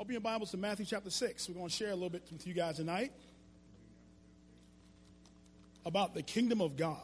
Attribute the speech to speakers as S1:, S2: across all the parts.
S1: Open your Bibles to Matthew chapter 6. We're going to share a little bit with you guys tonight about the kingdom of God.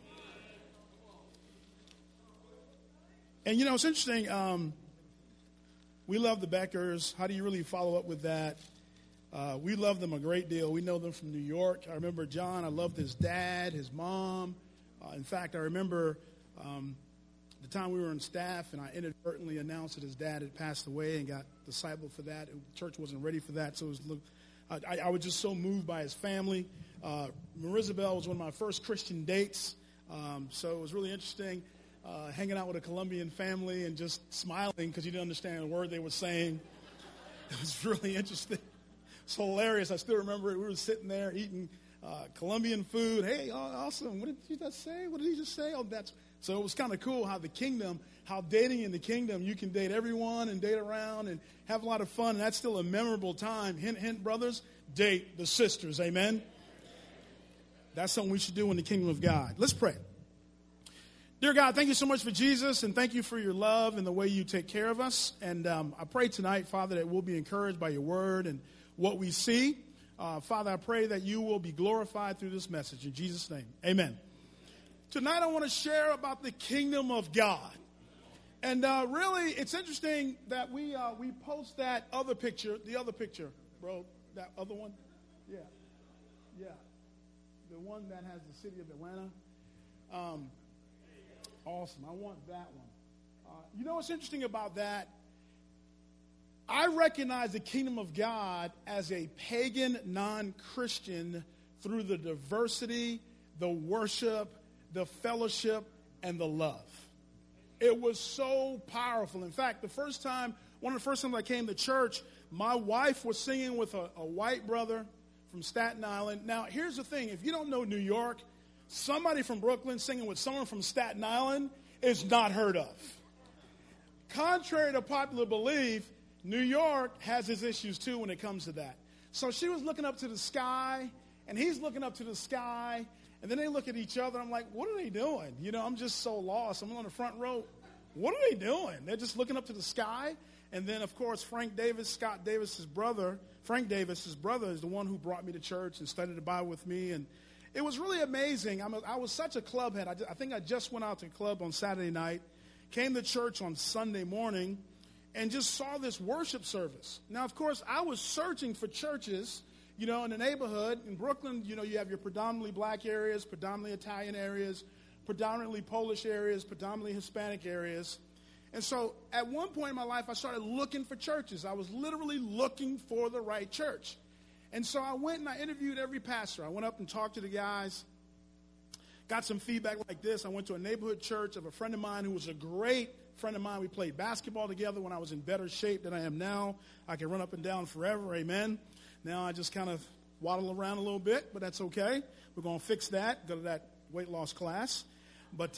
S1: And you know, it's interesting. We love the Beckers. How do you really follow up with that? We love them a great deal. We know them from New York. I remember John. I loved his dad, his mom. In fact, I remember the time we were on staff, and I inadvertently announced that his dad had passed away and got discipled for that. The church wasn't ready for that, so I was just so moved by his family. Marizabel was one of my first Christian dates, so it was really interesting hanging out with a Colombian family and just smiling because you didn't understand a word they were saying. It was really interesting. It's hilarious. I still remember it. We were sitting there eating Colombian food. Hey, awesome. What did you just say? What did he just say? So it was kind of cool how the kingdom, how dating in the kingdom, you can date everyone and date around and have a lot of fun. And that's still a memorable time. Hint, hint, brothers, date the sisters. Amen? That's something we should do in the kingdom of God. Let's pray. Dear God, thank you so much for Jesus, and thank you for your love and the way you take care of us. And I pray tonight, Father, that we'll be encouraged by your word and what we see. Father, I pray that you will be glorified through this message. In Jesus' name, amen. Tonight I want to share about the kingdom of God. And really, it's interesting that we post that other picture, the other picture, bro, that other one. Yeah. The one that has the city of Atlanta. Awesome. I want that one. You know what's interesting about that? I recognize the kingdom of God as a pagan non-Christian through the diversity, the worship, the fellowship, and the love. It was so powerful. In fact, one of the first times I came to church, my wife was singing with a white brother from Staten Island. Now, here's the thing. If you don't know New York, somebody from Brooklyn singing with someone from Staten Island is not heard of. Contrary to popular belief, New York has its issues too when it comes to that. So she was looking up to the sky, and he's looking up to the sky, and then they look at each other. I'm like, what are they doing? You know, I'm just so lost. I'm on the front row. What are they doing? They're just looking up to the sky. And then, of course, Frank Davis, Scott Davis's brother, is the one who brought me to church and studied the Bible with me. And it was really amazing. I was such a club head. I think I just went out to the club on Saturday night, came to church on Sunday morning, and just saw this worship service. Now, of course, I was searching for churches, you know, in the neighborhood. In Brooklyn, you know, you have your predominantly black areas, predominantly Italian areas, predominantly Polish areas, predominantly Hispanic areas. And so at one point in my life, I started looking for churches. I was literally looking for the right church. And so I went and I interviewed every pastor. I went up and talked to the guys, got some feedback like this. I went to a neighborhood church of a friend of mine who was a great friend of mine. We played basketball together when I was in better shape than I am now. I can run up and down forever, amen. Now I just kind of waddle around a little bit, but that's okay. We're going to fix that, go to that weight loss class. But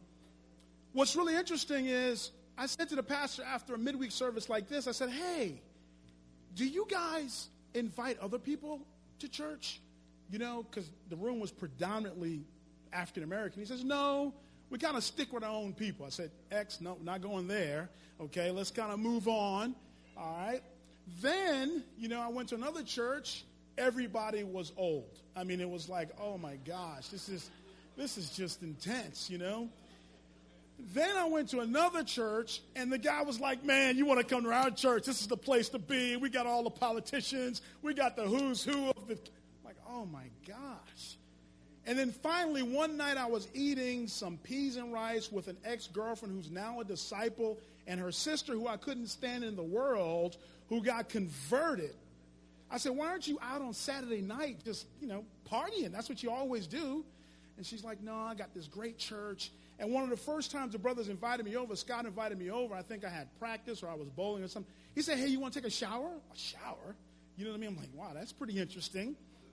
S1: what's really interesting is I said to the pastor after a midweek service like this, I said, hey, do you guys invite other people to church? You know, because the room was predominantly African American. He says, no, we kind of stick with our own people. I said, no, not going there. Okay, let's kind of move on. All right. Then, you know, I went to another church. Everybody was old. I mean, it was like, oh my gosh, this is just intense, you know. Then I went to another church, and the guy was like, man, you want to come to our church? This is the place to be. We got all the politicians. We got the who's who of the... I'm like, oh my gosh. And then finally, one night I was eating some peas and rice with an ex-girlfriend who's now a disciple, and her sister, who I couldn't stand in the world, who got converted. I said, why aren't you out on Saturday night just, you know, partying? That's what you always do. And she's like, no, I got this great church. And one of the first times the brothers invited me over, Scott invited me over. I think I had practice or I was bowling or something. He said, hey, you want to take a shower? A shower? You know what I mean? I'm like, wow, that's pretty interesting.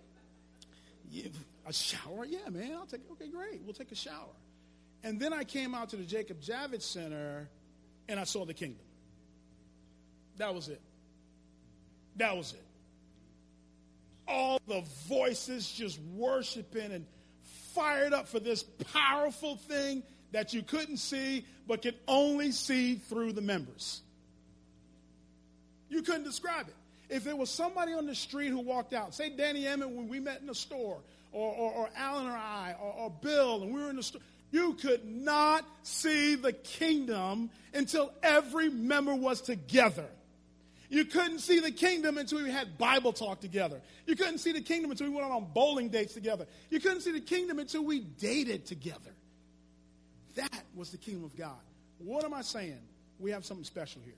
S1: Yeah, a shower? Yeah, man, I'll take it. Okay, great. We'll take a shower. And then I came out to the Jacob Javits Center, and I saw the kingdom. That was it. That was it. All the voices just worshiping and fired up for this powerful thing that you couldn't see but could only see through the members. You couldn't describe it. If there was somebody on the street who walked out, say Danny Emmett when we met in the store, or Alan or I, or Bill, and we were in the store, you could not see the kingdom until every member was together. You couldn't see the kingdom until we had Bible talk together. You couldn't see the kingdom until we went on bowling dates together. You couldn't see the kingdom until we dated together. That was the kingdom of God. What am I saying? We have something special here.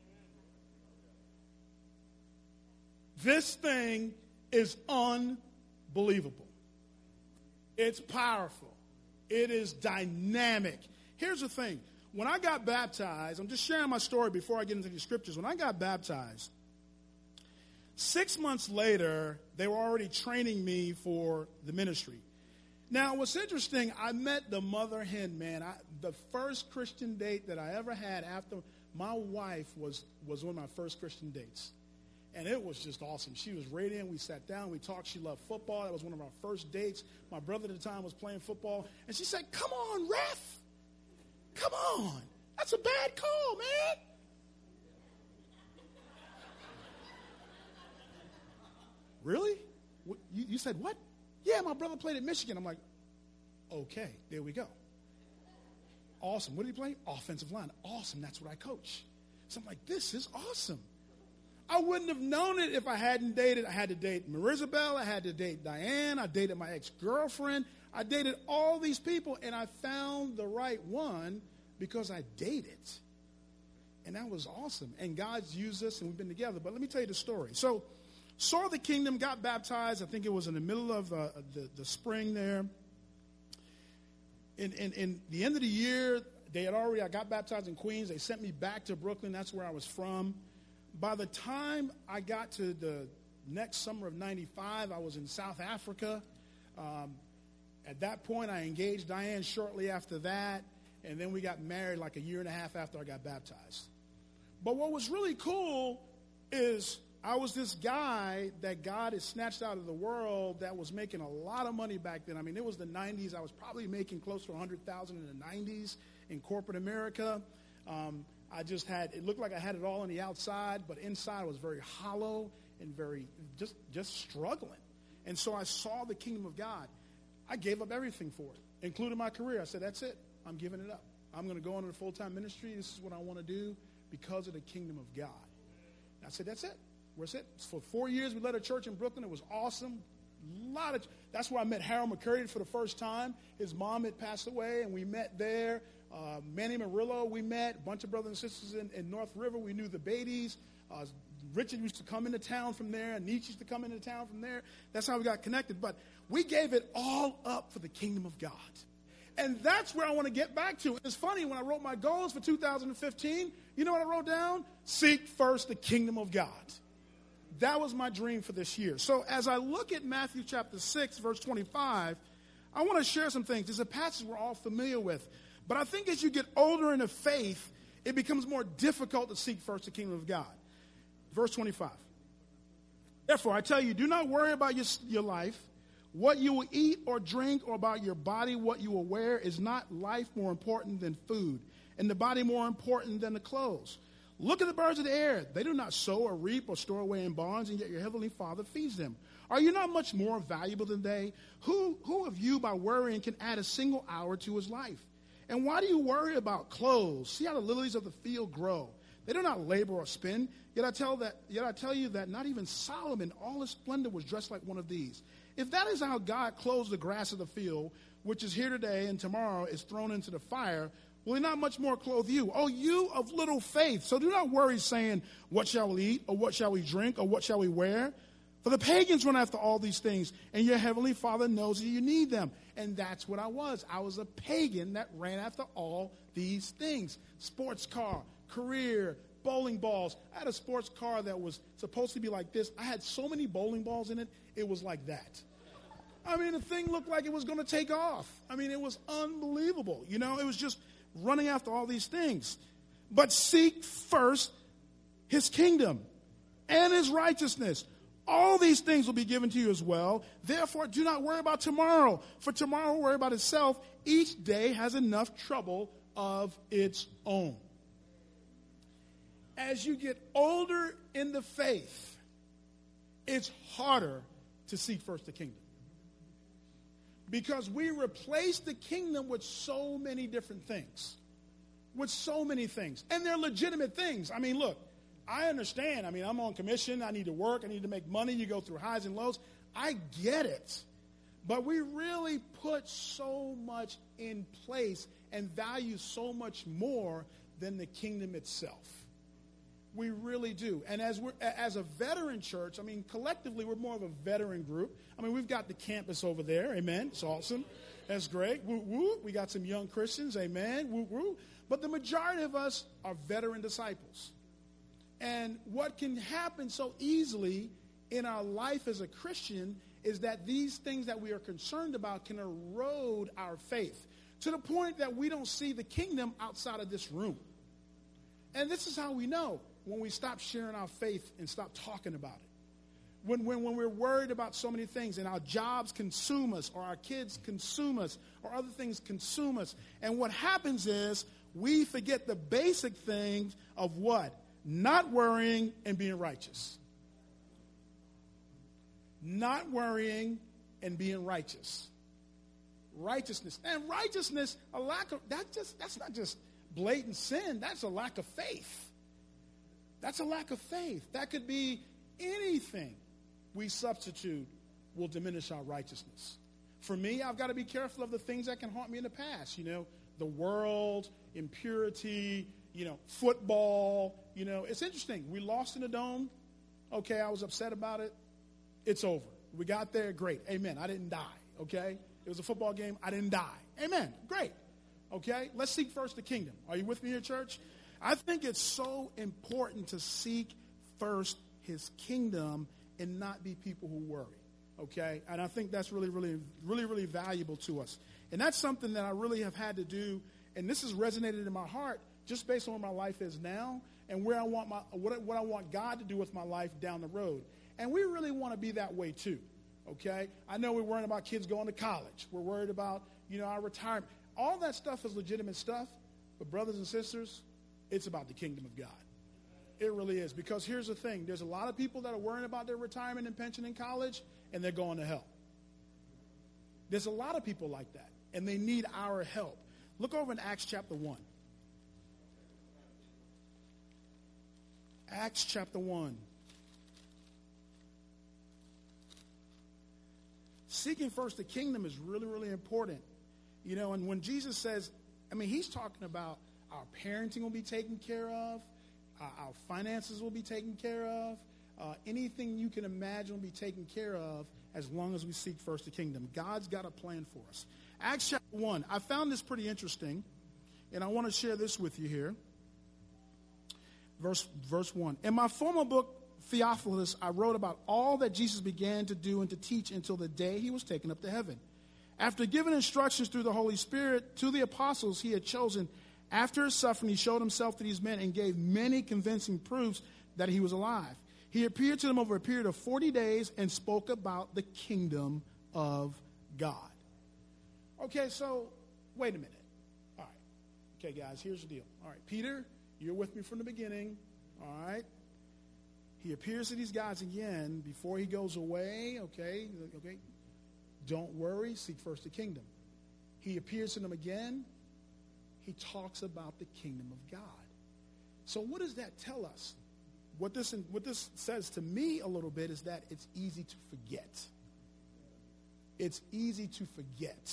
S1: This thing is unbelievable. It's powerful. It is dynamic. Here's the thing. When I got baptized, I'm just sharing my story before I get into the scriptures. When I got baptized, 6 months later, they were already training me for the ministry. Now, what's interesting, I met the mother hen, man. The first Christian date that I ever had after my wife was one of my first Christian dates. And it was just awesome. She was radiant. We sat down. We talked. She loved football. That was one of our first dates. My brother at the time was playing football. And she said, "Come on, ref. Come on. That's a bad call, man." Really? You said what? Yeah, my brother played at Michigan. I'm like, okay, there we go. Awesome. What did he play? Offensive line. Awesome. That's what I coach. So I'm like, this is awesome. I wouldn't have known it if I hadn't dated. I had to date Marisabel. I had to date Diane. I dated my ex-girlfriend. I dated all these people, and I found the right one because I dated. And that was awesome. And God's used us, and we've been together. But let me tell you the story. So, saw the kingdom, got baptized. I think it was in the middle of the spring there. In the end of the year, I got baptized in Queens. They sent me back to Brooklyn. That's where I was from. By the time I got to the next summer of 95, I was in South Africa. At that point, I engaged Diane shortly after that, and then we got married like a year and a half after I got baptized. But what was really cool is I was this guy that God had snatched out of the world that was making a lot of money back then. I mean, it was the 90s. I was probably making close to $100,000 in the 90s in corporate America. It looked like I had it all on the outside, but inside I was very hollow and very just struggling. And so I saw the kingdom of God. I gave up everything for it, including my career. I said, that's it. I'm giving it up. I'm going to go into the full-time ministry. This is what I want to do because of the kingdom of God. And I said, that's it. That's it. For 4 years, we led a church in Brooklyn. It was awesome. That's where I met Harold McCurdy for the first time. His mom had passed away, and we met there. Manny Murillo, we met. A bunch of brothers and sisters in North River. We knew the Beatties. Richard used to come into town from there, and Nietzsche used to come into town from there. That's how we got connected. But we gave it all up for the kingdom of God. And that's where I want to get back to. It's funny, when I wrote my goals for 2015, you know what I wrote down? Seek first the kingdom of God. That was my dream for this year. So as I look at Matthew chapter 6, verse 25, I want to share some things. It's a passage we're all familiar with. But I think as you get older in the faith, it becomes more difficult to seek first the kingdom of God. Verse 25. Therefore, I tell you, do not worry about your life, what you will eat or drink, or about your body, what you will wear. Is not life more important than food, and the body more important than the clothes? Look at the birds of the air. They do not sow or reap or store away in barns, and yet your heavenly Father feeds them. Are you not much more valuable than they? Who of you, by worrying, can add a single hour to his life? And why do you worry about clothes? See how the lilies of the field grow. They do not labor or spin. Yet I tell you that not even Solomon, all his splendor, was dressed like one of these. If that is how God clothes the grass of the field, which is here today and tomorrow is thrown into the fire, will he not much more clothe you? Oh, you of little faith. So do not worry, saying, what shall we eat, or what shall we drink, or what shall we wear? For the pagans run after all these things, and your heavenly Father knows that you need them. And that's what I was. I was a pagan that ran after all these things. Sports car, career, bowling balls. I had a sports car that was supposed to be like this. I had so many bowling balls in it, it was like that. I mean, the thing looked like it was going to take off. I mean, it was unbelievable. You know, it was just running after all these things. But seek first his kingdom and his righteousness. All these things will be given to you as well. Therefore, do not worry about tomorrow, for tomorrow will worry about itself. Each day has enough trouble of its own. as you get older in the faith, it's harder to seek first the kingdom. Because we replace the kingdom with so many different things. With so many things. And they're legitimate things. I mean, look, I understand. I mean, I'm on commission. I need to work. I need to make money. You go through highs and lows. I get it. But we really put so much in place and value so much more than the kingdom itself. We really do. And as a veteran church, I mean, collectively, we're more of a veteran group. I mean, we've got the campus over there. Amen. It's awesome. That's great. Woo, woo. We got some young Christians. Amen. Woo, woo. But the majority of us are veteran disciples. And what can happen so easily in our life as a Christian is that these things that we are concerned about can erode our faith to the point that we don't see the kingdom outside of this room. And this is how we know. When we stop sharing our faith and stop talking about it. When we're worried about so many things and our jobs consume us or our kids consume us or other things consume us. And what happens is we forget the basic things of what? Not worrying and being righteous. Not worrying and being righteous. Righteousness. And righteousness, that's not just blatant sin. That's a lack of faith. That's a lack of faith. That could be anything we substitute will diminish our righteousness. For me, I've got to be careful of the things that can haunt me in the past. You know, the world, impurity, football. It's interesting. We lost in the Dome. Okay, I was upset about it. It's over. We got there. Great. Amen. I didn't die. Okay? It was a football game. I didn't die. Amen. Great. Okay? Let's seek first the kingdom. Are you with me here, church? I think it's so important to seek first his kingdom and not be people who worry, okay? And I think that's really, really, really, really valuable to us. And that's something that I really have had to do, and this has resonated in my heart just based on where my life is now and where I want what I want God to do with my life down the road. And we really want to be that way too, okay? I know we're worried about kids going to college. We're worried about, our retirement. All that stuff is legitimate stuff, but brothers and sisters, it's about the kingdom of God. It really is. Because here's the thing. There's a lot of people that are worrying about their retirement and pension in college, and they're going to hell. There's a lot of people like that, and they need our help. Look over in Acts chapter 1. Acts chapter 1. Seeking first the kingdom is really, really important. And when Jesus says, he's talking about our parenting will be taken care of. Our finances will be taken care of. Anything you can imagine will be taken care of as long as we seek first the kingdom. God's got a plan for us. Acts chapter 1. I found this pretty interesting, and I want to share this with you here. Verse 1. In my former book, Theophilus, I wrote about all that Jesus began to do and to teach until the day he was taken up to heaven. After giving instructions through the Holy Spirit to the apostles he had chosen, after his suffering, he showed himself to these men and gave many convincing proofs that he was alive. He appeared to them over a period of 40 days and spoke about the kingdom of God. Okay, so wait a minute. All right. Okay, guys, here's the deal. All right, Peter, you're with me from the beginning. All right. He appears to these guys again before he goes away. Okay. Don't worry. Seek first the kingdom. He appears to them again. He talks about the kingdom of God. So what does that tell us? What this says to me a little bit is that it's easy to forget. It's easy to forget.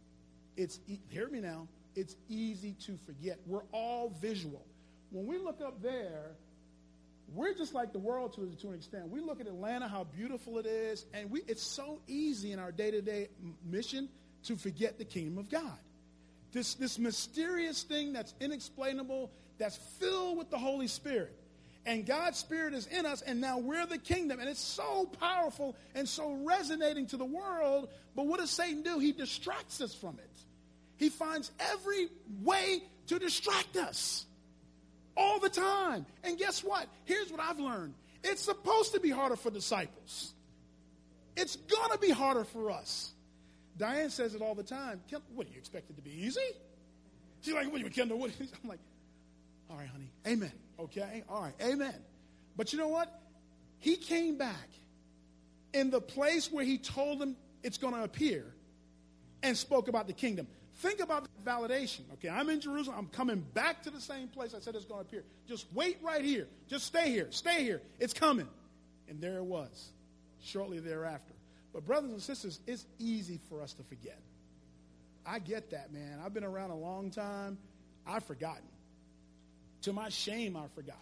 S1: Hear me now. It's easy to forget. We're all visual. When we look up there, we're just like the world to an extent. We look at Atlanta, how beautiful it is, and it's so easy in our day-to-day mission to forget the kingdom of God. This mysterious thing that's inexplainable, that's filled with the Holy Spirit. And God's Spirit is in us, and now we're the kingdom. And it's so powerful and so resonating to the world. But what does Satan do? He distracts us from it. He finds every way to distract us all the time. And guess what? Here's what I've learned. It's supposed to be harder for disciples. It's going to be harder for us. Diane says it all the time. What, do you expect it to be easy? She's like, what do you, Kendall? I'm like, All right, honey. Amen. Okay? All right. Amen. But you know what? He came back in the place where he told them it's going to appear and spoke about the kingdom. Think about the validation. Okay, I'm in Jerusalem. I'm coming back to the same place I said it's going to appear. Just wait right here. Just stay here. Stay here. It's coming. And there it was, shortly thereafter. But brothers and sisters, it's easy for us to forget. I get that, man. I've been around a long time. I've forgotten. To my shame, I've forgotten.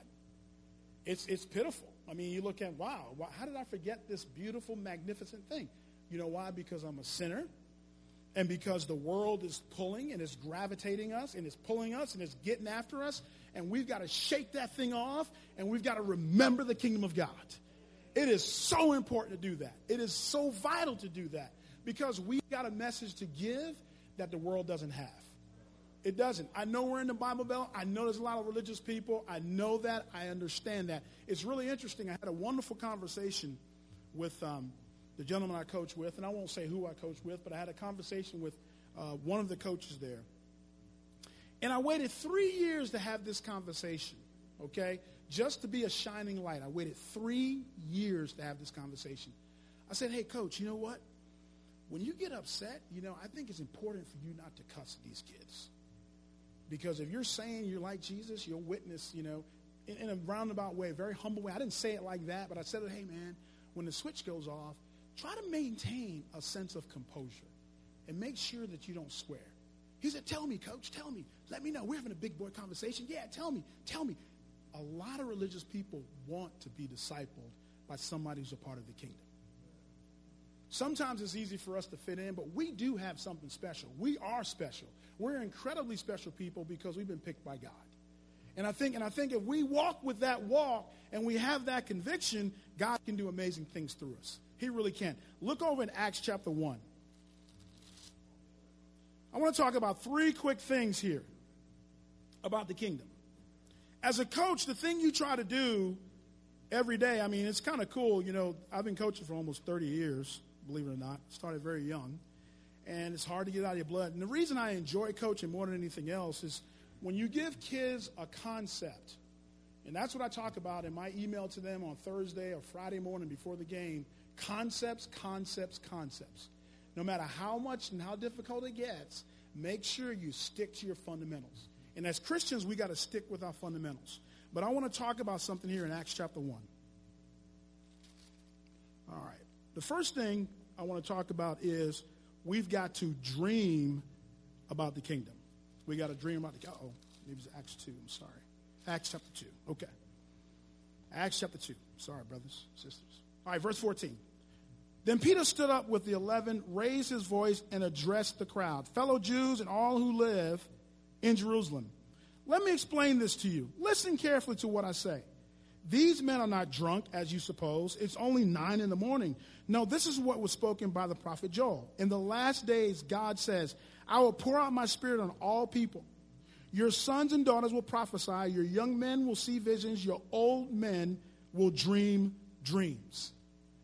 S1: It's pitiful. I mean, you look at, wow, how did I forget this beautiful, magnificent thing? You know why? Because I'm a sinner. And because the world is pulling and is gravitating us and is pulling us and is getting after us. And we've got to shake that thing off. And we've got to remember the kingdom of God. It is so important to do that. It is so vital to do that. Because we've got a message to give that the world doesn't have. It doesn't. I know we're in the Bible Belt. I know there's a lot of religious people. I know that. I understand that. It's really interesting. I had a wonderful conversation with the gentleman I coach with, and I won't say who I coach with, but I had a conversation with one of the coaches there. And I waited 3 years to have this conversation, okay, just to be a shining light. I waited 3 years to have this conversation. I said, hey, coach, you know what? When you get upset, I think it's important for you not to cuss at these kids. Because if you're saying you're like Jesus, you'll witness, in a roundabout way, a very humble way. I didn't say it like that, but I said, hey, man, when the switch goes off, try to maintain a sense of composure and make sure that you don't swear. He said, tell me, coach, tell me. Let me know. We're having a big boy conversation. Yeah, tell me. A lot of religious people want to be discipled by somebody who's a part of the kingdom. Sometimes it's easy for us to fit in, but we do have something special. We are special. We're incredibly special people because we've been picked by God. And I think if we walk with that walk and we have that conviction, God can do amazing things through us. He really can. Look over in Acts chapter 1. I want to talk about 3 quick things here about the kingdom. As a coach, the thing you try to do every day, I mean, it's kind of cool. I've been coaching for almost 30 years, believe it or not. Started very young. And it's hard to get out of your blood. And the reason I enjoy coaching more than anything else is when you give kids a concept, and that's what I talk about in my email to them on Thursday or Friday morning before the game, concepts. No matter how much and how difficult it gets, make sure you stick to your fundamentals. And as Christians, we got to stick with our fundamentals. But I want to talk about something here in Acts chapter 1. All right. The first thing I want to talk about is we've got to dream about the kingdom. We got to dream about the kingdom. Maybe it's Acts 2. I'm sorry. Acts chapter 2. Okay. Acts chapter 2. Sorry, brothers, sisters. All right, verse 14. Then Peter stood up with the 11, raised his voice, and addressed the crowd. Fellow Jews and all who live in Jerusalem, let me explain this to you. Listen carefully to what I say. These men are not drunk, as you suppose. It's only 9 a.m. No, this is what was spoken by the prophet Joel. In the last days, God says, I will pour out my spirit on all people. Your sons and daughters will prophesy. Your young men will see visions. Your old men will dream dreams.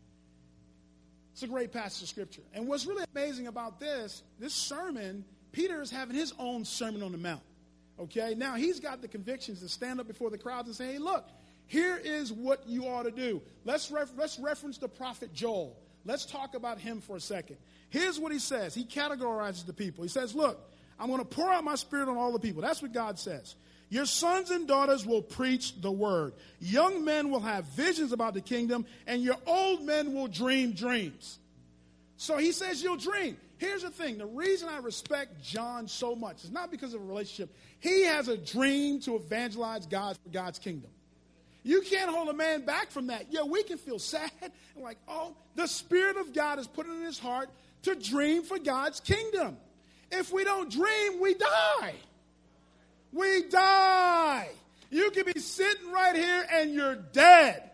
S1: It's a great passage of Scripture. And what's really amazing about this sermon, Peter is having his own Sermon on the Mount. Okay? Now, he's got the convictions to stand up before the crowds and say, hey, look, here is what you ought to do. Let's reference the prophet Joel. Let's talk about him for a second. Here's what he says. He categorizes the people. He says, look, I'm going to pour out my spirit on all the people. That's what God says. Your sons and daughters will preach the word. Young men will have visions about the kingdom, and your old men will dream dreams. So he says you'll dream. Here's the thing. The reason I respect John so much is not because of a relationship. He has a dream to evangelize God for God's kingdom. You can't hold a man back from that. Yeah, we can feel sad and like, oh, the Spirit of God has put it in his heart to dream for God's kingdom. If we don't dream, we die. We die. You can be sitting right here and you're dead.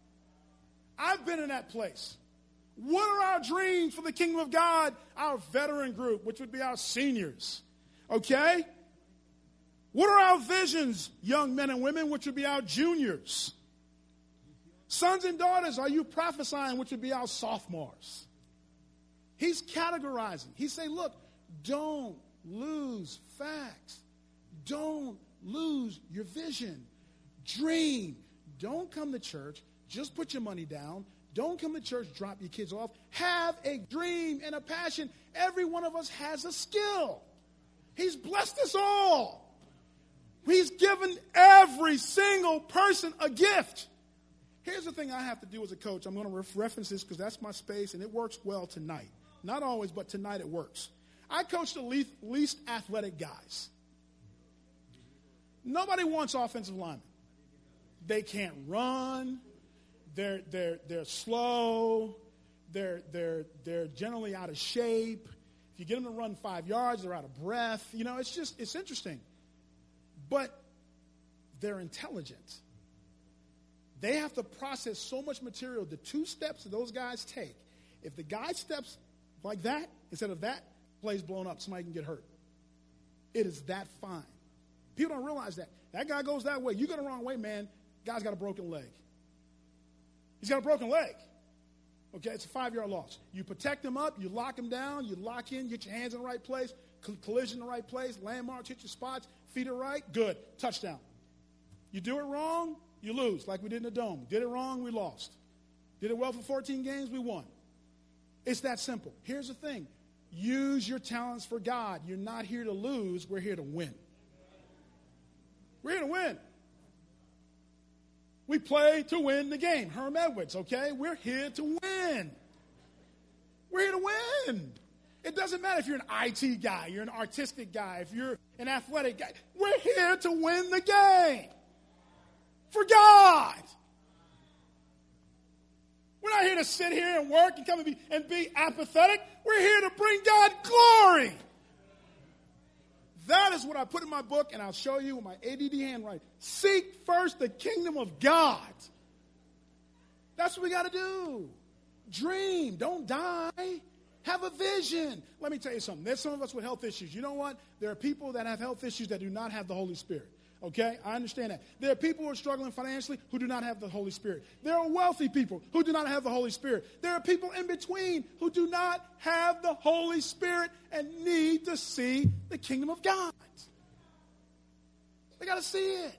S1: I've been in that place. What are our dreams for the kingdom of God? Our veteran group, which would be our seniors. Okay? What are our visions, young men and women, which would be our juniors? Sons and daughters, are you prophesying, which would be our sophomores? He's categorizing. He's saying, look, don't lose facts. Don't lose your vision. Dream. Don't come to church. Just put your money down. Don't come to church, drop your kids off. Have a dream and a passion. Every one of us has a skill. He's blessed us all. He's given every single person a gift. Here's the thing I have to do as a coach. I'm going to reference this because that's my space, and it works well tonight. Not always, but tonight it works. I coach the least athletic guys. Nobody wants offensive linemen. They can't run. They're slow. They're generally out of shape. If you get them to run 5 yards, they're out of breath. You know, it's interesting. But they're intelligent. They have to process so much material. The 2 steps that those guys take, if the guy steps like that, instead of that, play's blown up, somebody can get hurt. It is that fine. People don't realize that. That guy goes that way. You go the wrong way, man, guy's got a broken leg. He's got a broken leg. Okay, it's a 5-yard loss. You protect him up, you lock him down, you lock in, get your hands in the right place, collision in the right place, landmarks, hit your spots, feet are right, good, touchdown. You do it wrong, you lose, like we did in the Dome. Did it wrong, we lost. Did it well for 14 games, we won. It's that simple. Here's the thing. Use your talents for God. You're not here to lose, we're here to win. We're here to win. We play to win the game. Herm Edwards, okay? We're here to win. We're here to win. It doesn't matter if you're an IT guy, you're an artistic guy, if you're an athletic guy. We're here to win the game. For God. We're not here to sit here and work and come and be apathetic. We're here to bring God glory. That is what I put in my book, and I'll show you with my ADD handwriting. Seek first the kingdom of God. That's what we got to do. Dream. Don't die. Have a vision. Let me tell you something. There's some of us with health issues. You know what? There are people that have health issues that do not have the Holy Spirit. Okay? I understand that. There are people who are struggling financially who do not have the Holy Spirit. There are wealthy people who do not have the Holy Spirit. There are people in between who do not have the Holy Spirit and need to see the kingdom of God. They got to see it.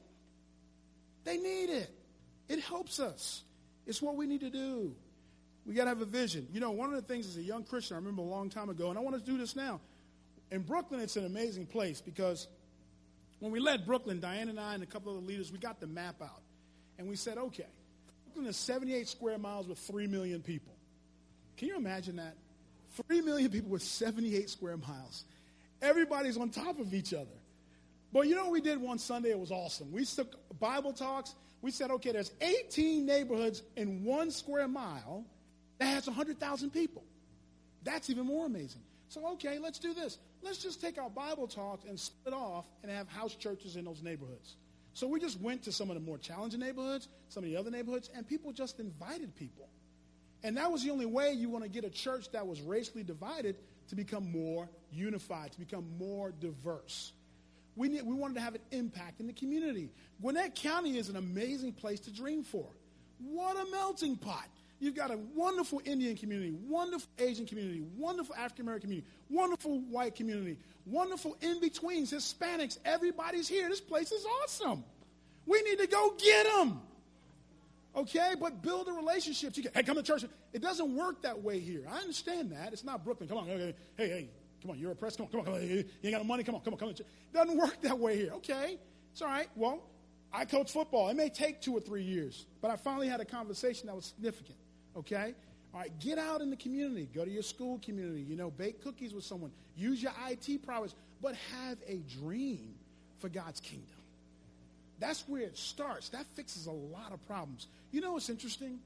S1: They need it. It helps us. It's what we need to do. We got to have a vision. You know, one of the things as a young Christian, I remember a long time ago, and I want to do this now. In Brooklyn, it's an amazing place because when we led Brooklyn, Diane and I and a couple other leaders, we got the map out. And we said, okay, Brooklyn is 78 square miles with 3 million people. Can you imagine that? 3 million people with 78 square miles. Everybody's on top of each other. But you know what we did one Sunday? It was awesome. We took Bible talks. We said, okay, there's 18 neighborhoods in 1 square mile that has 100,000 people. That's even more amazing. So, okay, let's do this. Let's just take our Bible talks and split off and have house churches in those neighborhoods. So we just went to some of the more challenging neighborhoods, some of the other neighborhoods, and people just invited people. And that was the only way you want to get a church that was racially divided to become more unified, to become more diverse. We wanted to have an impact in the community. Gwinnett County is an amazing place to dream for. What a melting pot. You've got a wonderful Indian community, wonderful Asian community, wonderful African-American community, wonderful white community, wonderful in-betweens, Hispanics. Everybody's here. This place is awesome. We need to go get them. Okay? But build a relationship. Hey, come to church. It doesn't work that way here. I understand that. It's not Brooklyn. Come on. Hey, come on. You're oppressed. Come on. You ain't got no money. Come on. It doesn't work that way here. Okay? It's all right. Well, I coach football. It may take 2 or 3 years, but I finally had a conversation that was significant. Okay? All right, get out in the community. Go to your school community. You know, bake cookies with someone. Use your IT prowess, but have a dream for God's kingdom. That's where it starts. That fixes a lot of problems. You know what's interesting?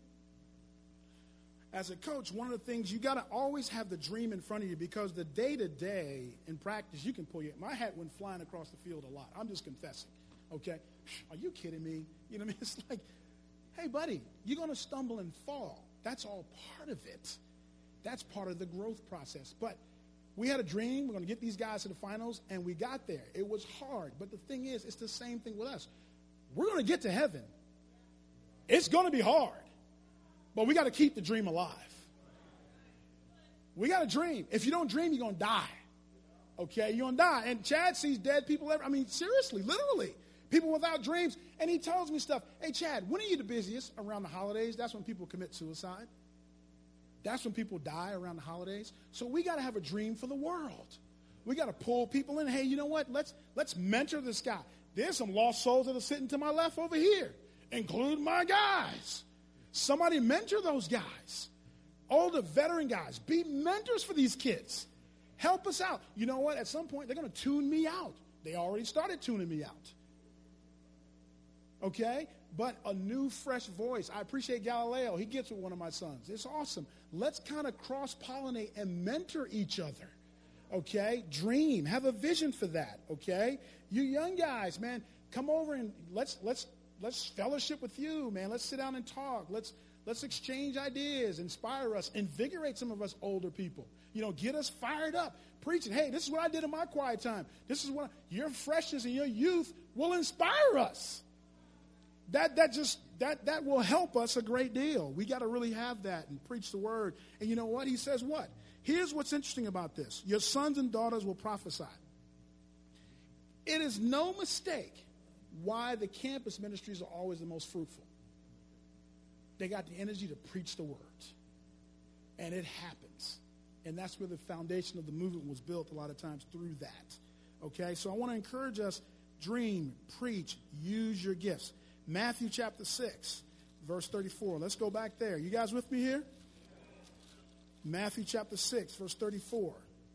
S1: As a coach, one of the things, you got to always have the dream in front of you because the day-to-day in practice, you can pull my hat went flying across the field a lot. I'm just confessing. Okay? Are you kidding me? You know what I mean? It's like, hey, buddy, you're going to stumble and fall. That's all part of it. That's part of the growth process. But we had a dream. We're going to get these guys to the finals, and we got there. It was hard. But the thing is, it's the same thing with us. We're going to get to heaven. It's going to be hard. But we got to keep the dream alive. We got to dream. If you don't dream, you're going to die. Okay? You're going to die. And Chad sees dead people everywhere. I mean, seriously, literally. people without dreams. And he tells me stuff. Hey, Chad, when are you the busiest? Around the holidays. That's when people commit suicide. That's when people die, around the holidays. So we got to have a dream for the world. We got to pull people in. Hey, you know what? Let's mentor this guy. There's some lost souls that are sitting to my left over here, include my guys. Somebody mentor those guys. Older veteran guys. Be mentors for these kids. Help us out. You know what? At some point, they're going to tune me out. They already started tuning me out. Okay? But a new, fresh voice. I appreciate Galileo. He gets with one of my sons. It's awesome. Let's kind of cross-pollinate and mentor each other. Okay? Dream. Have a vision for that. Okay? You young guys, man, come over and let's fellowship with you, man. Let's sit down and talk. Let's exchange ideas, inspire us, invigorate some of us older people. You know, get us fired up, preaching. Hey, this is what I did in my quiet time. This is what your freshness and your youth will inspire us. That will help us a great deal. We got to really have that and preach the word. And you know what? He says what? Here's what's interesting about this. Your sons and daughters will prophesy. It is no mistake why the campus ministries are always the most fruitful. They got the energy to preach the word. And it happens. And that's where the foundation of the movement was built a lot of times, through that. Okay? So I want to encourage us, dream, preach, use your gifts. Matthew chapter 6, verse 34. Let's go back there. You guys with me here? Matthew chapter 6, verse 34.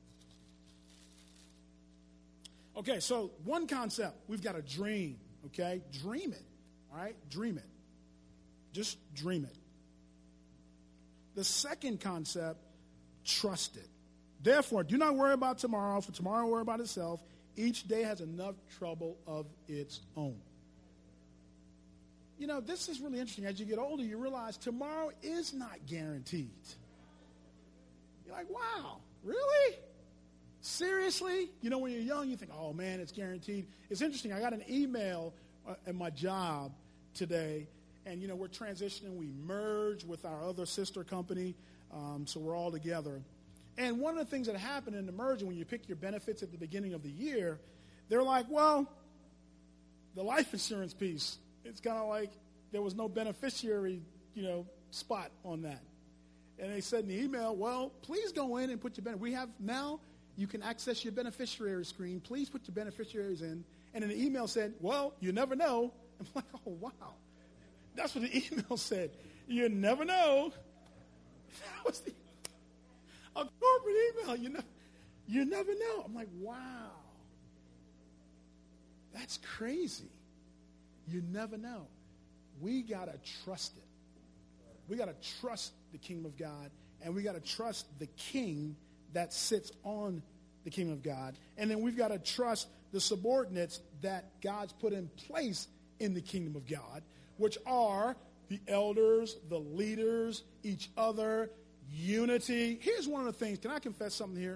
S1: Okay, so one concept, we've got to dream, okay? Dream it, all right? Dream it. Just dream it. The second concept, trust it. Therefore, do not worry about tomorrow, for tomorrow will worry about itself. Each day has enough trouble of its own. You know, this is really interesting. As you get older, you realize tomorrow is not guaranteed. You're like, wow, really? Seriously? You know, when you're young, you think, oh, man, it's guaranteed. It's interesting. I got an email at my job today, and, you know, we're transitioning. We merge with our other sister company, so we're all together. And one of the things that happened in the merger, when you pick your benefits at the beginning of the year, they're like, well, the life insurance piece, it's kind of like there was no beneficiary, you know, spot on that. And they said in the email, well, please go in and put your benefit. We have now, you can access your beneficiary screen. Please put your beneficiaries in. And then the email said, well, you never know. I'm like, oh, wow. That's what the email said. You never know. That was a corporate email. You never know. I'm like, wow. That's crazy. You never know. We got to trust it. We got to trust the kingdom of God, and we got to trust the king that sits on the kingdom of God. And then we've got to trust the subordinates that God's put in place in the kingdom of God, which are the elders, the leaders, each other, unity. Here's one of the things. Can I confess something here?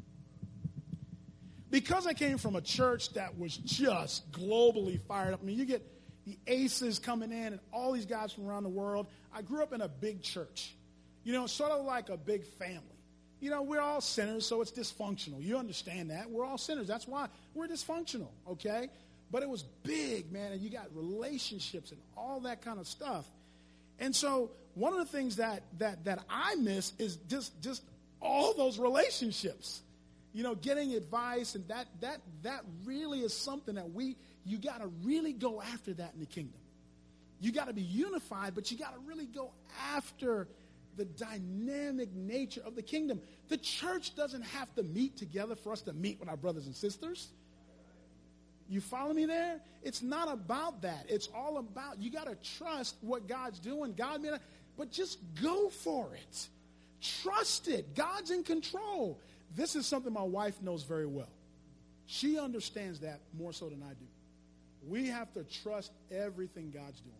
S1: Because I came from a church that was just globally fired up. I mean, you get the aces coming in and all these guys from around the world. I grew up in a big church. You know, sort of like a big family. You know, we're all sinners, so it's dysfunctional. You understand that. We're all sinners. That's why we're dysfunctional, okay? But it was big, man, and you got relationships and all that kind of stuff. And so one of the things that I miss is just all those relationships. You know, getting advice, and that really is something that you got to really go after that in the kingdom. You got to be unified, but you got to really go after the dynamic nature of the kingdom. The church doesn't have to meet together for us to meet with our brothers and sisters. You follow me there? It's not about that. It's all about, you got to trust what God's doing. But just go for it. Trust it. God's in control. This is something my wife knows very well. She understands that more so than I do. We have to trust everything God's doing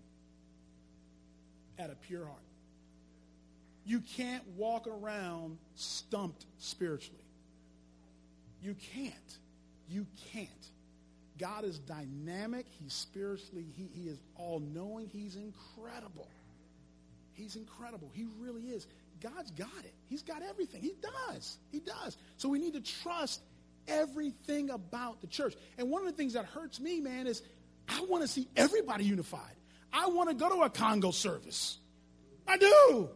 S1: at a pure heart. You can't walk around stumped spiritually. You can't. You can't. God is dynamic. He's spiritually, he is all-knowing. He's incredible. He's incredible. He really is. God's got it. He's got everything. He does. He does. So we need to trust everything about the church. And one of the things that hurts me, man, is I want to see everybody unified. I want to go to a Congo service. I do.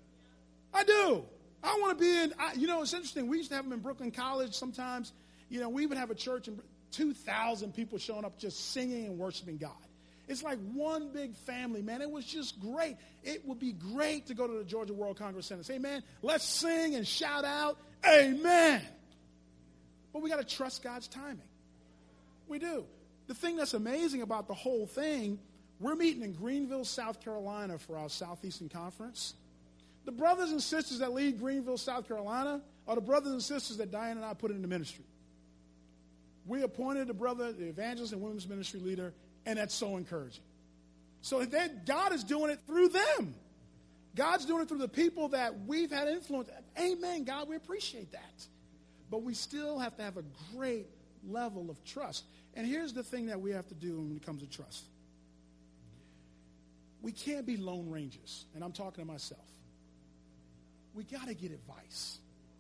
S1: I want to be in, it's interesting. We used to have them in Brooklyn College sometimes. We would have a church and 2,000 people showing up just singing and worshiping God. It's like one big family, man. It was just great. It would be great to go to the Georgia World Congress Center and say, man, let's sing and shout out, amen. But we got to trust God's timing. We do. The thing that's amazing about the whole thing, we're meeting in Greenville, South Carolina for our Southeastern Conference. The brothers and sisters that lead Greenville, South Carolina are the brothers and sisters that Diane and I put into ministry. We appointed the evangelist and women's ministry leader, and that's so encouraging. So God is doing it through them. God's doing it through the people that we've had influence. Amen, God, we appreciate that. But we still have to have a great level of trust. And here's the thing that we have to do when it comes to trust. We can't be lone rangers, and I'm talking to myself. We got to get advice.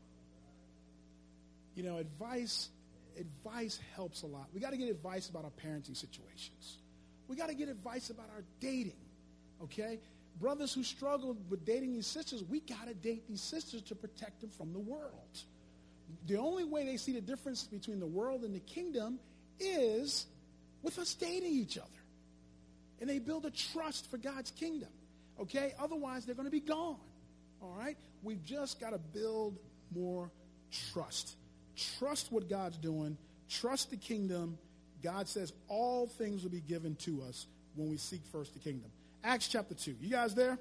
S1: Advice helps a lot. We got to get advice about our parenting situations. We got to get advice about our dating, okay? Brothers who struggle with dating these sisters, we got to date these sisters to protect them from the world. The only way they see the difference between the world and the kingdom is with us dating each other. And they build a trust for God's kingdom, okay? Otherwise, they're going to be gone, all right? We've just got to build more trust. Trust what God's doing. Trust the kingdom. God says all things will be given to us when we seek first the kingdom. Acts chapter 2. You guys there?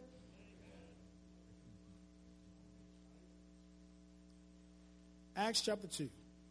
S1: Acts chapter 2.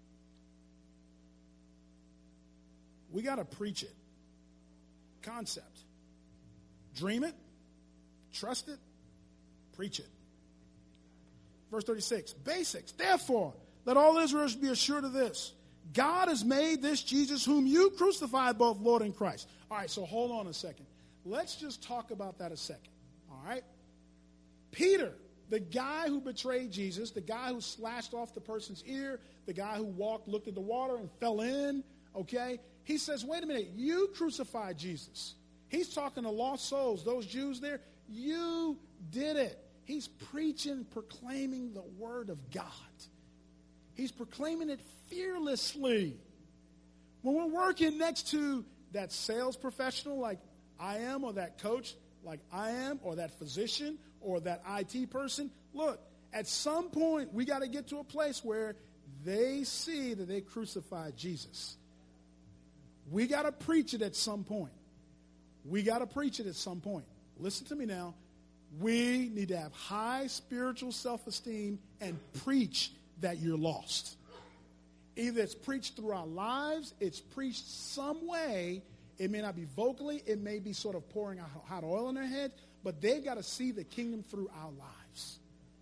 S1: We got to preach it. Concept. Dream it. Trust it. Preach it. Verse 36. Basics. Therefore, let all Israel be assured of this. God has made this Jesus whom you crucified both Lord and Christ. All right, so hold on a second. Let's just talk about that a second. All right? Peter, the guy who betrayed Jesus, the guy who slashed off the person's ear, the guy who looked at the water and fell in, okay? He says, wait a minute, you crucified Jesus. He's talking to lost souls, those Jews there. You did it. He's preaching, proclaiming the word of God. He's proclaiming it fearlessly. When we're working next to that sales professional like I am, or that coach like I am, or that physician, or that IT person, look, at some point we got to get to a place where they see that they crucified Jesus. We got to preach it at some point. We got to preach it at some point. Listen to me now. We need to have high spiritual self-esteem and preach that you're lost. Either it's preached through our lives, it's preached some way. It may not be vocally, it may be sort of pouring out hot oil in their head, but they've got to see the kingdom through our lives.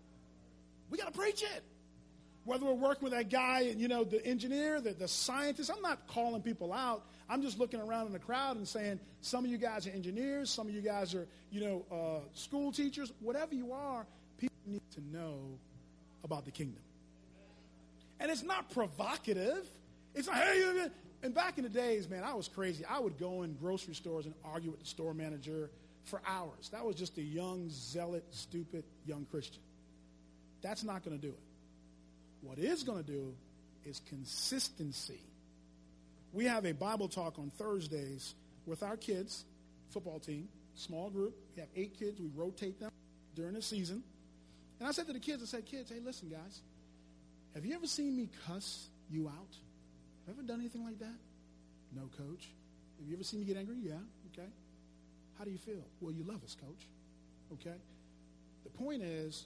S1: We got to preach it. Whether we're working with that guy, the engineer, the scientist, I'm not calling people out. I'm just looking around in the crowd and saying, some of you guys are engineers, some of you guys are, school teachers. Whatever you are, people need to know about the kingdom. And it's not provocative. It's like, hey, and back in the days, man, I was crazy. I would go in grocery stores and argue with the store manager for hours. That was just a young, zealot, stupid, young Christian. That's not going to do it. What is going to do is consistency. We have a Bible talk on Thursdays with our kids, football team, small group. We have 8 kids. We rotate them during the season. And I said to the kids, kids, hey, listen, guys. Have you ever seen me cuss you out? Have you ever done anything like that? No, coach. Have you ever seen me get angry? Yeah. Okay. How do you feel? Well, you love us, coach. Okay. The point is,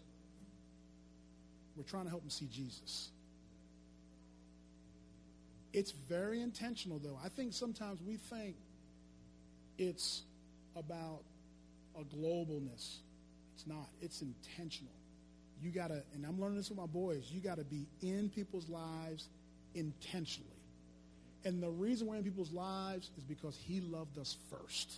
S1: we're trying to help them see Jesus. It's very intentional, though. I think sometimes we think it's about a globalness. It's not. It's intentional. You got to, and I'm learning this with my boys, you got to be in people's lives intentionally. And the reason we're in people's lives is because he loved us first.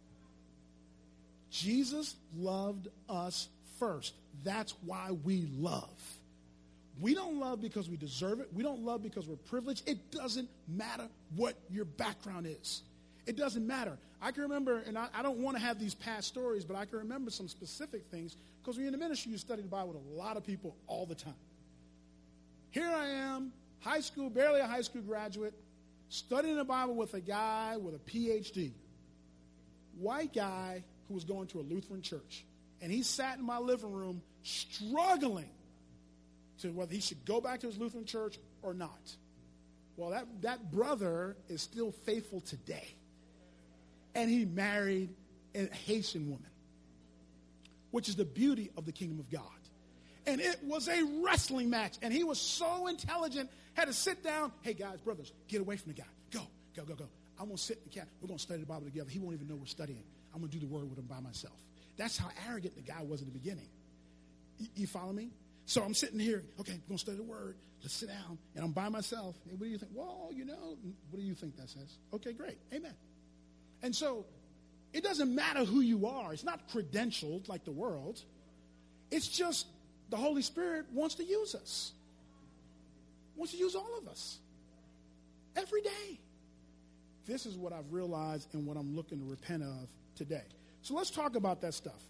S1: Jesus loved us first. That's why we love. We don't love because we deserve it. We don't love because we're privileged. It doesn't matter what your background is. It doesn't matter. I can remember, and I don't want to have these past stories, but I can remember some specific things, because when you're in the ministry, you study the Bible with a lot of people all the time. Here I am, high school, barely a high school graduate, studying the Bible with a guy with a PhD, white guy who was going to a Lutheran church. And he sat in my living room struggling to whether he should go back to his Lutheran church or not. Well, that brother is still faithful today. And he married a Haitian woman, which is the beauty of the kingdom of God. And it was a wrestling match. And he was so intelligent, had to sit down. Hey, guys, brothers, get away from the guy. Go. I'm going to sit in the cabin. We're going to study the Bible together. He won't even know we're studying. I'm going to do the word with him by myself. That's how arrogant the guy was in the beginning. You follow me? So I'm sitting here. Okay, we're going to study the word. Let's sit down. And I'm by myself. Hey, what do you think? Well, what do you think that says? Okay, great. Amen. And so it doesn't matter who you are. It's not credentialed like the world. It's just the Holy Spirit wants to use us. Wants to use all of us. Every day. This is what I've realized and what I'm looking to repent of today. So let's talk about that stuff.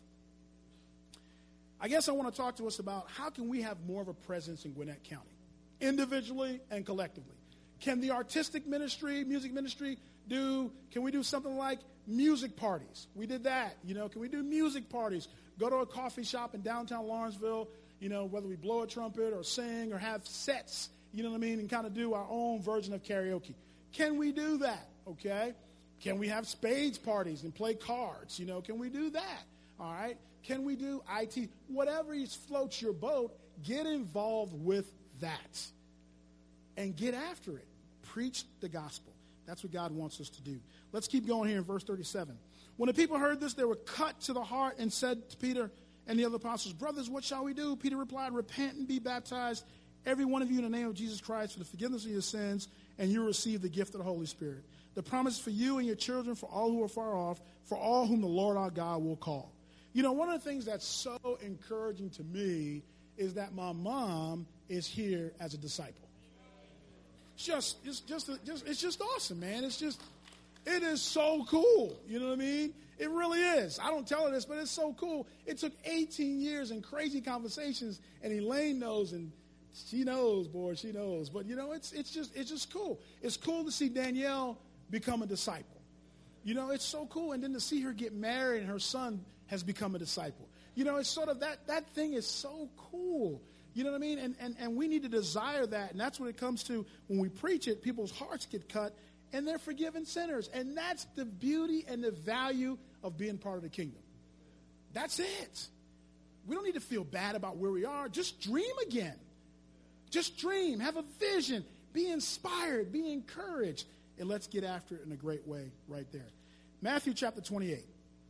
S1: I guess I want to talk to us about how can we have more of a presence in Gwinnett County, individually and collectively. Can the artistic ministry, music ministry, can we do something like music parties? We did that. Can we do music parties? Go to a coffee shop in downtown Lawrenceville, whether we blow a trumpet or sing or have sets, and kind of do our own version of karaoke. Can we do that? Okay. Can we have spades parties and play cards? Can we do that? All right. Can we do IT? Whatever floats your boat, get involved with that and get after it. Preach the gospel. That's what God wants us to do. Let's keep going here in verse 37. When the people heard this, they were cut to the heart and said to Peter and the other apostles, "Brothers, what shall we do?" Peter replied, "Repent and be baptized, every one of you, in the name of Jesus Christ, for the forgiveness of your sins, and you will receive the gift of the Holy Spirit. The promise is for you and your children, for all who are far off, for all whom the Lord our God will call." One of the things that's so encouraging to me is that my mom is here as a disciple. It's just awesome, man. It is so cool. You know what I mean? It really is. I don't tell her this, but it's so cool. It took 18 years and crazy conversations, and Elaine knows, and she knows, boy, she knows. But it's just cool. It's cool to see Danielle become a disciple. It's so cool, and then to see her get married and her son has become a disciple. It's sort of that thing is so cool. You know what I mean? And we need to desire that. And that's what it comes to when we preach it. People's hearts get cut and they're forgiven sinners. And that's the beauty and the value of being part of the kingdom. That's it. We don't need to feel bad about where we are. Just dream again. Just dream. Have a vision. Be inspired. Be encouraged. And let's get after it in a great way right there. Matthew chapter 28.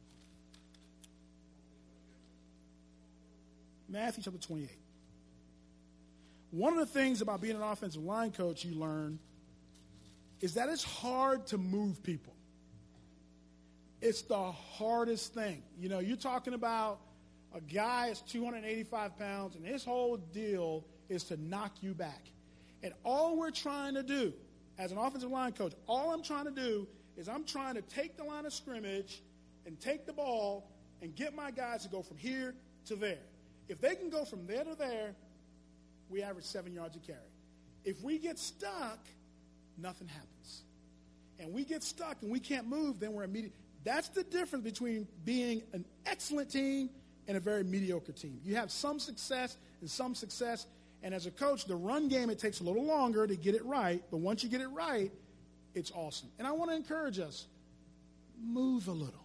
S1: Matthew chapter 28. One of the things about being an offensive line coach you learn is that it's hard to move people. It's the hardest thing. You're talking about a guy is 285 pounds, and his whole deal is to knock you back. And all we're trying to do as an offensive line coach, all I'm trying to do is I'm trying to take the line of scrimmage and take the ball and get my guys to go from here to there. If they can go from there to there, we average 7 yards a carry. If we get stuck, nothing happens. And we get stuck and we can't move, then we're immediate. That's the difference between being an excellent team and a very mediocre team. You have some success and some success. And as a coach, the run game, it takes a little longer to get it right. But once you get it right, it's awesome. And I want to encourage us, move a little.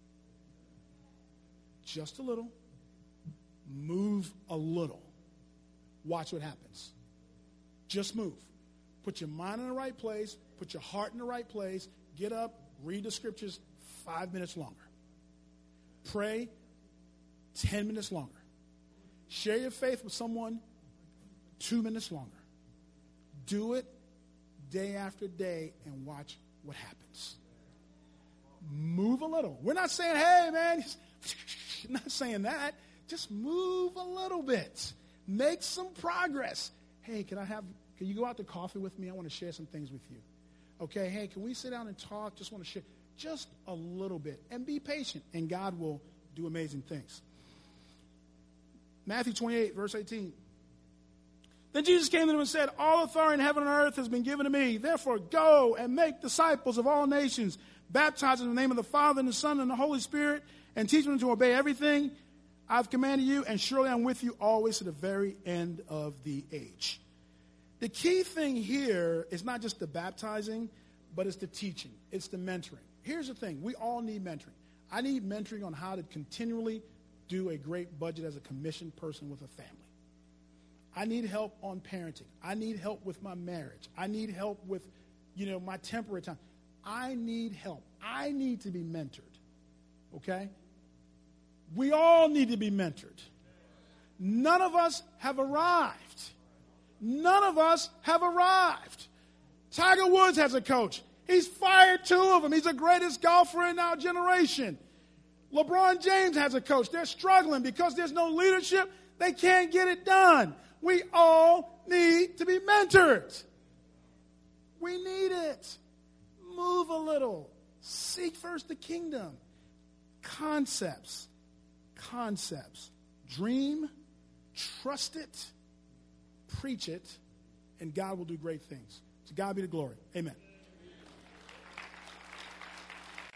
S1: Just a little. Move a little. Watch what happens. Just move. Put your mind in the right place. Put your heart in the right place. Get up. Read the scriptures 5 minutes longer. Pray 10 minutes longer. Share your faith with someone 2 minutes longer. Do it day after day and watch what happens. Move a little. We're not saying, hey, man, not saying that. Just move a little bit. Make some progress. Hey, can you go out to coffee with me? I want to share some things with you. Okay, hey, can we sit down and talk? Just want to share. just a little bit. And be patient, and God will do amazing things. Matthew 28, verse 18. Then Jesus came to them and said, all authority in heaven and earth has been given to me. Therefore, go and make disciples of all nations, baptizing in the name of the Father and the Son and the Holy Spirit, and teach them to obey everything I've commanded you, and surely I'm with you always to the very end of the age. The key thing here is not just the baptizing, but it's the teaching. It's the mentoring. Here's the thing. We all need mentoring. I need mentoring on how to continually do a great budget as a commissioned person with a family. I need help on parenting. I need help with my marriage. I need help with, my temporary time. I need help. I need to be mentored. Okay? We all need to be mentored. None of us have arrived. None of us have arrived. Tiger Woods has a coach. He's fired 2 of them. He's the greatest golfer in our generation. LeBron James has a coach. They're struggling because there's no leadership. They can't get it done. We all need to be mentored. We need it. Move a little. Seek first the kingdom. Concepts. Dream, trust it, preach it, and God will do great things. To God be the glory. Amen.